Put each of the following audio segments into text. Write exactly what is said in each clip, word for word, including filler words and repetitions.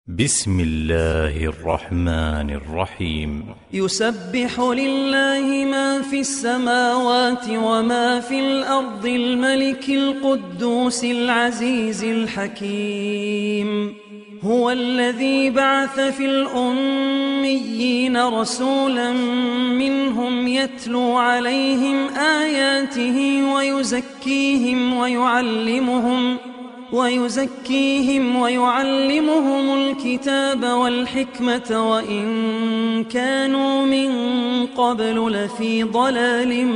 بسم الله الرحمن الرحيم. يسبح لله ما في السماوات وما في الأرض الملك القدوس العزيز الحكيم. هو الذي بعث في الأميين رسولا منهم يتلو عليهم آياته ويزكيهم ويعلمهم ويزكيهم ويعلمهم الكتاب والحكمة وإن كانوا من قبل لفي ضلال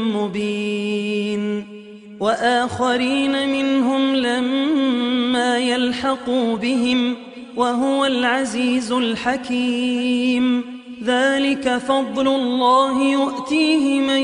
مبين. وآخرين منهم لما يلحقوا بهم وهو العزيز الحكيم. ذلك فضل الله يؤتيه من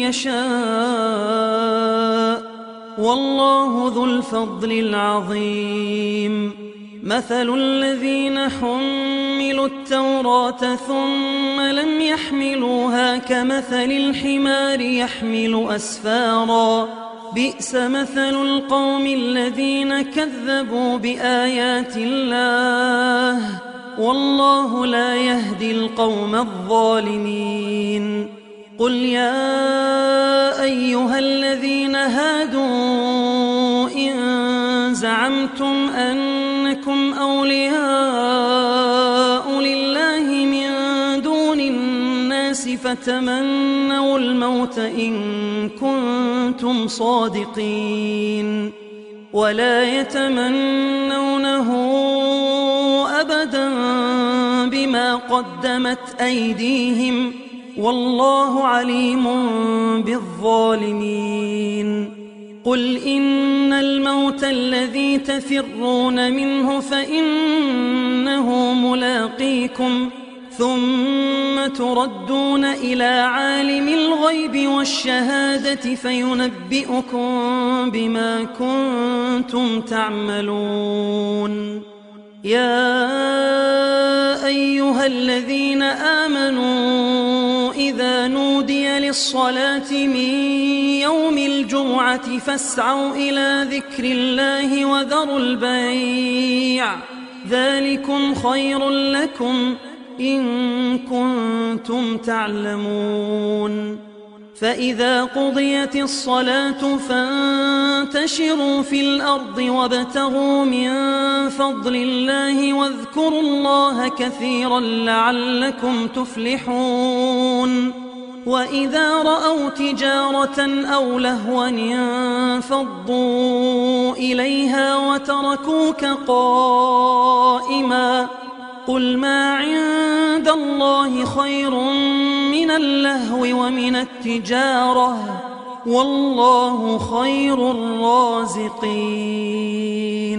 يشاء والله ذو الفضل العظيم. مثل الذين حملوا التوراة ثم لم يحملوها كمثل الحمار يحمل أسفارا بئس مثل القوم الذين كذبوا بآيات الله والله لا يهدي القوم الظالمين. قل يا أيها الذين هادوا إن زعمتم أنكم أولياء لله من دون الناس فتمنوا الموت إن كنتم صادقين ولا يتمنونه أبدا بما قدمت أيديهم والله عليم بالظالمين. قل إن الموت الذي تفرون منه فإنه ملاقيكم ثم تردون إلى عالم الغيب والشهادة فينبئكم بما كنتم تعملون. يا أيها الذين آمنوا إذا نودي للصلاة من يوم الجمعة فاسعوا إلى ذكر الله وذروا البيع ذلكم خير لكم إن كنتم تعلمون. فإذا قضيت الصلاة فانتشروا في الأرض وابتغوا من فضل الله واذكروا الله كثيرا لعلكم تفلحون. وإذا رأوا تجارة أو لهوا انفضوا إليها وتركوك قائما قل ما عند الله خير من اللهو ومن التجارة والله خير الرازقين.